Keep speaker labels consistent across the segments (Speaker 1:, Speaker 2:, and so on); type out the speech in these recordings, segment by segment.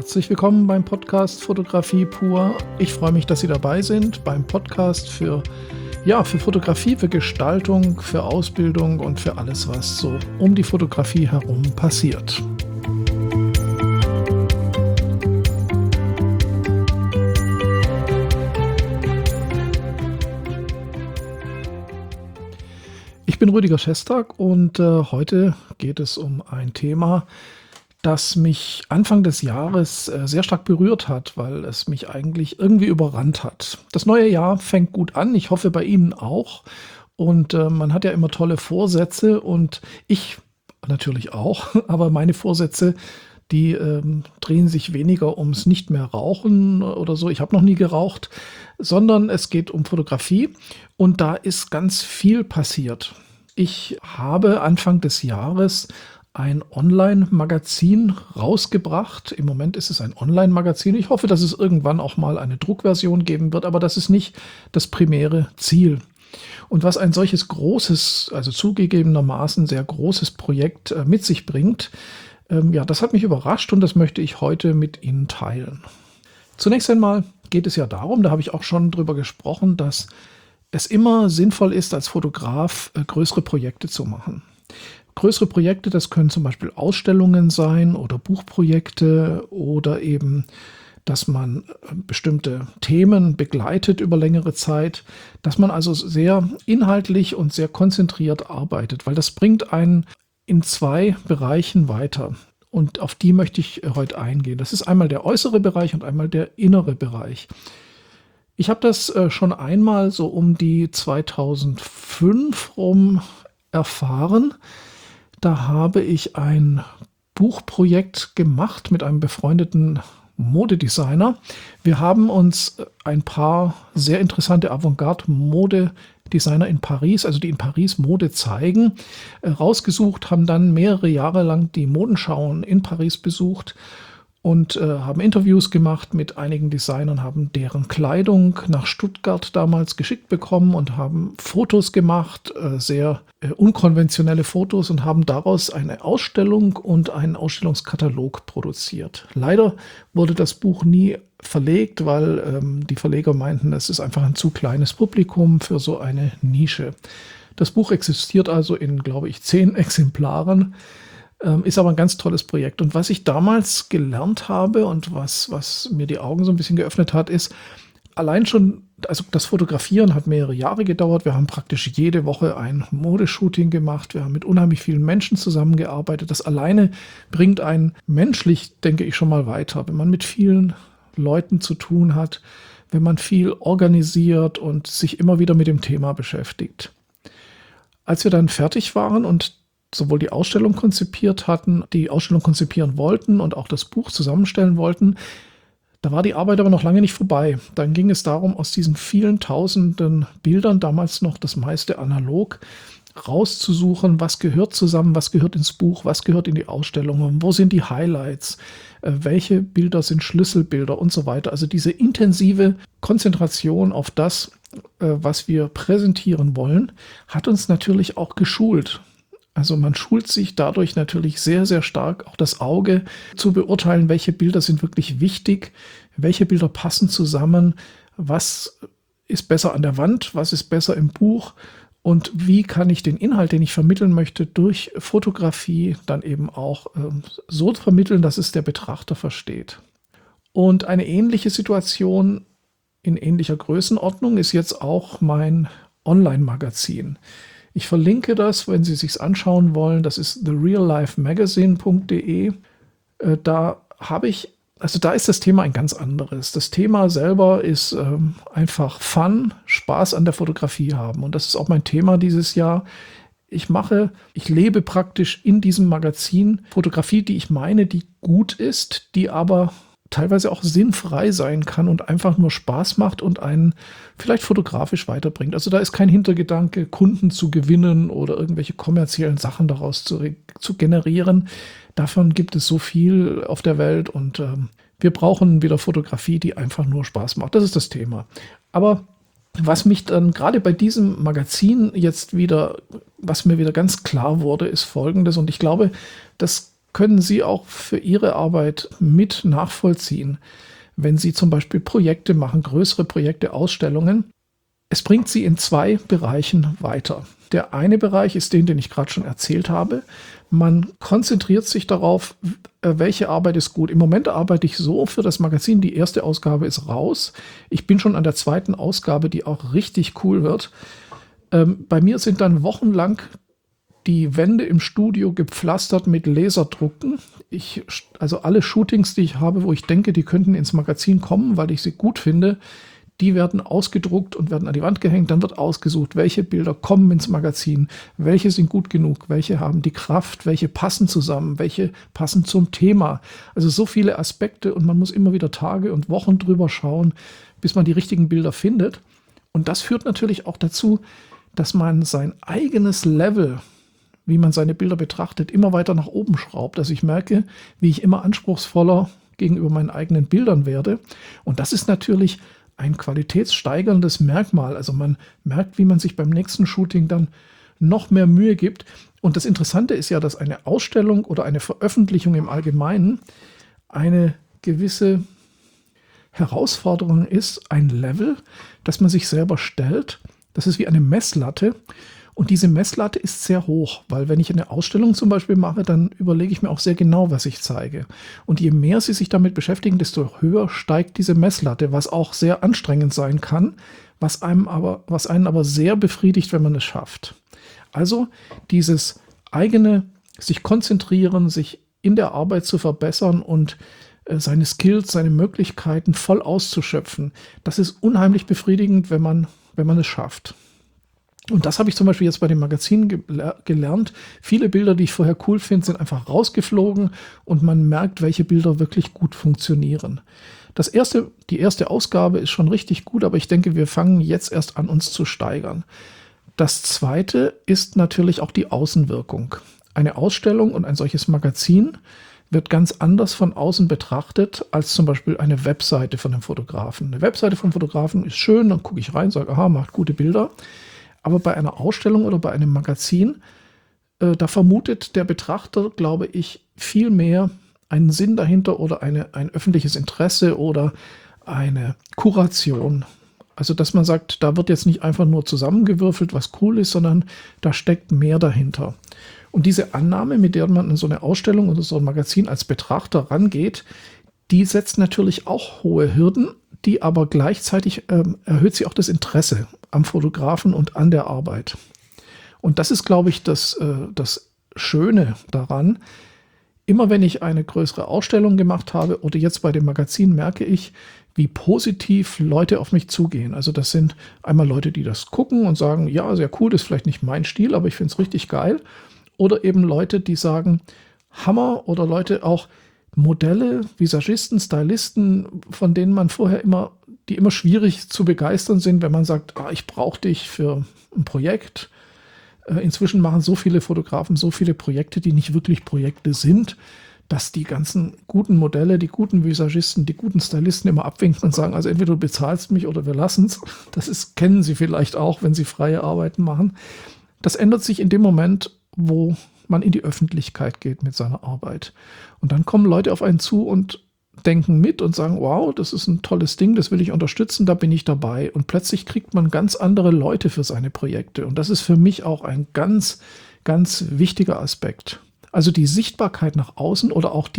Speaker 1: Herzlich willkommen beim Podcast Fotografie pur. Ich freue mich, dass Sie dabei sind beim Podcast für Fotografie, für Gestaltung, für Ausbildung und für alles, was so um die Fotografie herum passiert. Ich bin Rüdiger Schestag und heute geht es um ein Thema, das mich Anfang des Jahres sehr stark berührt hat, weil es mich eigentlich irgendwie überrannt hat. Das neue Jahr fängt gut an, ich hoffe bei Ihnen auch. Und man hat ja immer tolle Vorsätze und ich natürlich auch, aber meine Vorsätze, die drehen sich weniger ums nicht mehr rauchen oder so. Ich habe noch nie geraucht, sondern es geht um Fotografie und da ist ganz viel passiert. Ich habe Anfang des Jahres ein Online-Magazin rausgebracht. Im Moment ist es ein Online-Magazin. Ich hoffe, dass es irgendwann auch mal eine Druckversion geben wird, aber das ist nicht das primäre Ziel. Und was ein solches großes, also zugegebenermaßen sehr großes Projekt mit sich bringt, das hat mich überrascht und das möchte ich heute mit Ihnen teilen. Zunächst einmal geht es ja darum, da habe ich auch schon drüber gesprochen, dass es immer sinnvoll ist, als Fotograf größere Projekte zu machen. Größere Projekte, das können zum Beispiel Ausstellungen sein oder Buchprojekte oder eben, dass man bestimmte Themen begleitet über längere Zeit, dass man also sehr inhaltlich und sehr konzentriert arbeitet, weil das bringt einen in zwei Bereichen weiter. Und auf die möchte ich heute eingehen. Das ist einmal der äußere Bereich und einmal der innere Bereich. Ich habe das schon einmal so um die 2005 rum erfahren. Da habe ich ein Buchprojekt gemacht mit einem befreundeten Modedesigner. Wir haben uns ein paar sehr interessante Avantgarde-Modedesigner in Paris, also die in Paris Mode zeigen, rausgesucht, haben dann mehrere Jahre lang die Modenschauen in Paris besucht und haben Interviews gemacht mit einigen Designern, haben deren Kleidung nach Stuttgart damals geschickt bekommen und haben Fotos gemacht, sehr unkonventionelle Fotos und haben daraus eine Ausstellung und einen Ausstellungskatalog produziert. Leider wurde das Buch nie verlegt, weil die Verleger meinten, es ist einfach ein zu kleines Publikum für so eine Nische. Das Buch existiert also in, glaube ich, 10 Exemplaren. Ist aber ein ganz tolles Projekt. Und was ich damals gelernt habe und was mir die Augen so ein bisschen geöffnet hat, ist allein schon, also das Fotografieren hat mehrere Jahre gedauert. Wir haben praktisch jede Woche ein Modeshooting gemacht. Wir haben mit unheimlich vielen Menschen zusammengearbeitet. Das alleine bringt einen menschlich, denke ich, schon mal weiter. Wenn man mit vielen Leuten zu tun hat, wenn man viel organisiert und sich immer wieder mit dem Thema beschäftigt. Als wir dann fertig waren und sowohl die Ausstellung konzipiert hatten, die Ausstellung konzipieren wollten und auch das Buch zusammenstellen wollten, da war die Arbeit aber noch lange nicht vorbei. Dann ging es darum, aus diesen vielen tausenden Bildern, damals noch das meiste analog, rauszusuchen, was gehört zusammen, was gehört ins Buch, was gehört in die Ausstellung, wo sind die Highlights, welche Bilder sind Schlüsselbilder und so weiter. Also diese intensive Konzentration auf das, was wir präsentieren wollen, hat uns natürlich auch geschult. Also man schult sich dadurch natürlich sehr, sehr stark auch das Auge zu beurteilen, welche Bilder sind wirklich wichtig, welche Bilder passen zusammen, was ist besser an der Wand, was ist besser im Buch und wie kann ich den Inhalt, den ich vermitteln möchte, durch Fotografie dann eben auch so vermitteln, dass es der Betrachter versteht. Und eine ähnliche Situation in ähnlicher Größenordnung ist jetzt auch mein Online-Magazin. Ich verlinke das, wenn Sie es sich anschauen wollen. Das ist thereallifemagazine.de. Da ist das Thema ein ganz anderes. Das Thema selber ist einfach Fun, Spaß an der Fotografie haben. Und das ist auch mein Thema dieses Jahr. Ich lebe praktisch in diesem Magazin Fotografie, die ich meine, die gut ist, die aber teilweise auch sinnfrei sein kann und einfach nur Spaß macht und einen vielleicht fotografisch weiterbringt. Also da ist kein Hintergedanke, Kunden zu gewinnen oder irgendwelche kommerziellen Sachen daraus zu generieren. Davon gibt es so viel auf der Welt und wir brauchen wieder Fotografie, die einfach nur Spaß macht. Das ist das Thema. Aber was mich dann gerade bei diesem Magazin was mir wieder ganz klar wurde, ist Folgendes und ich glaube, das können Sie auch für Ihre Arbeit mit nachvollziehen, wenn Sie zum Beispiel Projekte machen, größere Projekte, Ausstellungen. Es bringt Sie in zwei Bereichen weiter. Der eine Bereich ist den ich gerade schon erzählt habe. Man konzentriert sich darauf, welche Arbeit ist gut. Im Moment arbeite ich so für das Magazin, die erste Ausgabe ist raus. Ich bin schon an der zweiten Ausgabe, die auch richtig cool wird. Bei mir sind dann wochenlang die Wände im Studio gepflastert mit Laserdrucken. Also alle Shootings, die ich habe, wo ich denke, die könnten ins Magazin kommen, weil ich sie gut finde, die werden ausgedruckt und werden an die Wand gehängt. Dann wird ausgesucht, welche Bilder kommen ins Magazin, welche sind gut genug, welche haben die Kraft, welche passen zusammen, welche passen zum Thema. Also so viele Aspekte und man muss immer wieder Tage und Wochen drüber schauen, bis man die richtigen Bilder findet. Und das führt natürlich auch dazu, dass man sein eigenes Level, wie man seine Bilder betrachtet, immer weiter nach oben schraubt. Also ich merke, wie ich immer anspruchsvoller gegenüber meinen eigenen Bildern werde. Und das ist natürlich ein qualitätssteigerndes Merkmal. Also man merkt, wie man sich beim nächsten Shooting dann noch mehr Mühe gibt. Und das Interessante ist ja, dass eine Ausstellung oder eine Veröffentlichung im Allgemeinen eine gewisse Herausforderung ist, ein Level, das man sich selber stellt. Das ist wie eine Messlatte. Und diese Messlatte ist sehr hoch, weil wenn ich eine Ausstellung zum Beispiel mache, dann überlege ich mir auch sehr genau, was ich zeige. Und je mehr Sie sich damit beschäftigen, desto höher steigt diese Messlatte, was auch sehr anstrengend sein kann, was einen aber sehr befriedigt, wenn man es schafft. Also dieses eigene sich konzentrieren, sich in der Arbeit zu verbessern und seine Skills, seine Möglichkeiten voll auszuschöpfen, das ist unheimlich befriedigend, wenn man es schafft. Und das habe ich zum Beispiel jetzt bei dem Magazin gelernt. Viele Bilder, die ich vorher cool finde, sind einfach rausgeflogen und man merkt, welche Bilder wirklich gut funktionieren. Die erste Ausgabe ist schon richtig gut, aber ich denke, wir fangen jetzt erst an, uns zu steigern. Das zweite ist natürlich auch die Außenwirkung. Eine Ausstellung und ein solches Magazin wird ganz anders von außen betrachtet als zum Beispiel eine Webseite von einem Fotografen. Eine Webseite vom Fotografen ist schön, dann gucke ich rein, sage, aha, macht gute Bilder. Aber bei einer Ausstellung oder bei einem Magazin, da vermutet der Betrachter, glaube ich, viel mehr einen Sinn dahinter oder ein öffentliches Interesse oder eine Kuration. Also dass man sagt, da wird jetzt nicht einfach nur zusammengewürfelt, was cool ist, sondern da steckt mehr dahinter. Und diese Annahme, mit der man in so eine Ausstellung oder so ein Magazin als Betrachter rangeht, die setzt natürlich auch hohe Hürden, die aber gleichzeitig erhöht sie auch das Interesse am Fotografen und an der Arbeit. Und das ist, glaube ich, das Schöne daran. Immer wenn ich eine größere Ausstellung gemacht habe oder jetzt bei dem Magazin, merke ich, wie positiv Leute auf mich zugehen. Also das sind einmal Leute, die das gucken und sagen, ja, sehr cool, das ist vielleicht nicht mein Stil, aber ich finde es richtig geil. Oder eben Leute, die sagen, Hammer, oder Leute auch Modelle, Visagisten, Stylisten, von denen man vorher die immer schwierig zu begeistern sind, wenn man sagt, ich brauche dich für ein Projekt. Inzwischen machen so viele Fotografen so viele Projekte, die nicht wirklich Projekte sind, dass die ganzen guten Modelle, die guten Visagisten, die guten Stylisten immer abwinken und sagen, also entweder du bezahlst mich oder wir lassen es. Kennen Sie vielleicht auch, wenn Sie freie Arbeiten machen. Das ändert sich in dem Moment, wo man in die Öffentlichkeit geht mit seiner Arbeit. Und dann kommen Leute auf einen zu und denken mit und sagen, wow, das ist ein tolles Ding, das will ich unterstützen, da bin ich dabei. Und plötzlich kriegt man ganz andere Leute für seine Projekte. Und das ist für mich auch ein ganz, ganz wichtiger Aspekt. Also die Sichtbarkeit nach außen oder auch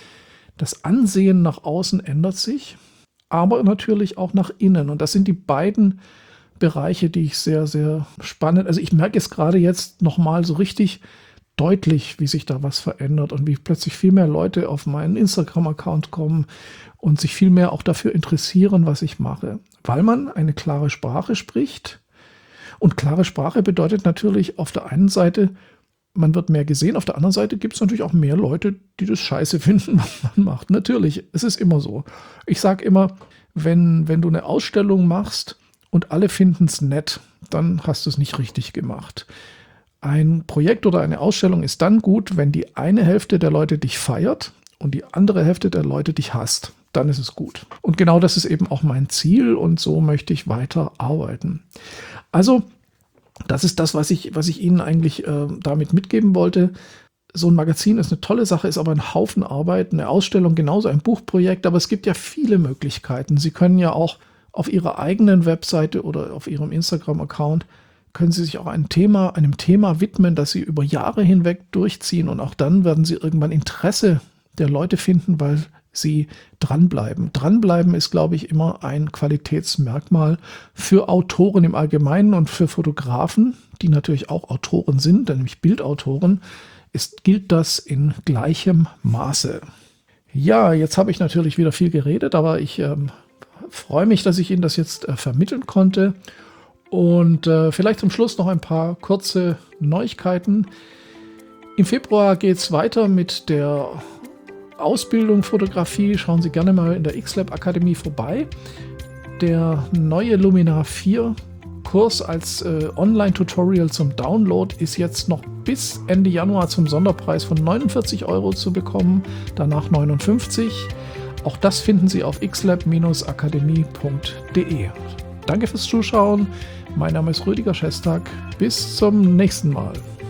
Speaker 1: das Ansehen nach außen ändert sich, aber natürlich auch nach innen. Und das sind die beiden Bereiche, die ich sehr, sehr spannend, also ich merke es gerade jetzt nochmal so richtig deutlich, wie sich da was verändert und wie plötzlich viel mehr Leute auf meinen Instagram-Account kommen und sich viel mehr auch dafür interessieren, was ich mache, weil man eine klare Sprache spricht. Und klare Sprache bedeutet natürlich auf der einen Seite, man wird mehr gesehen, auf der anderen Seite gibt es natürlich auch mehr Leute, die das scheiße finden, was man macht. Natürlich, es ist immer so. Ich sage immer, wenn du eine Ausstellung machst und alle finden es nett, dann hast du es nicht richtig gemacht. Ein Projekt oder eine Ausstellung ist dann gut, wenn die eine Hälfte der Leute dich feiert und die andere Hälfte der Leute dich hasst. Dann ist es gut. Und genau das ist eben auch mein Ziel und so möchte ich weiter arbeiten. Also, das ist das, was ich Ihnen eigentlich damit mitgeben wollte. so ein Magazin ist eine tolle Sache, ist aber ein Haufen Arbeit, eine Ausstellung genauso, ein Buchprojekt, aber es gibt ja viele Möglichkeiten. Sie können ja auch auf Ihrer eigenen Webseite oder auf Ihrem Instagram-Account können Sie sich auch einem Thema widmen, das Sie über Jahre hinweg durchziehen, und auch dann werden Sie irgendwann Interesse der Leute finden, weil Sie dranbleiben. Dranbleiben ist, glaube ich, immer ein Qualitätsmerkmal für Autoren im Allgemeinen und für Fotografen, die natürlich auch Autoren sind, nämlich Bildautoren, gilt das in gleichem Maße. Ja, jetzt habe ich natürlich wieder viel geredet, aber ich freue mich, dass ich Ihnen das jetzt vermitteln konnte. Und vielleicht zum Schluss noch ein paar kurze Neuigkeiten. Im Februar geht es weiter mit der Ausbildung Fotografie. Schauen Sie gerne mal in der X-Lab Akademie vorbei. Der neue Luminar 4 Kurs als Online-Tutorial zum Download ist jetzt noch bis Ende Januar zum Sonderpreis von 49 € zu bekommen, danach 59. Auch das finden Sie auf xlab-akademie.de. Danke fürs Zuschauen. Mein Name ist Rüdiger Schestag. Bis zum nächsten Mal.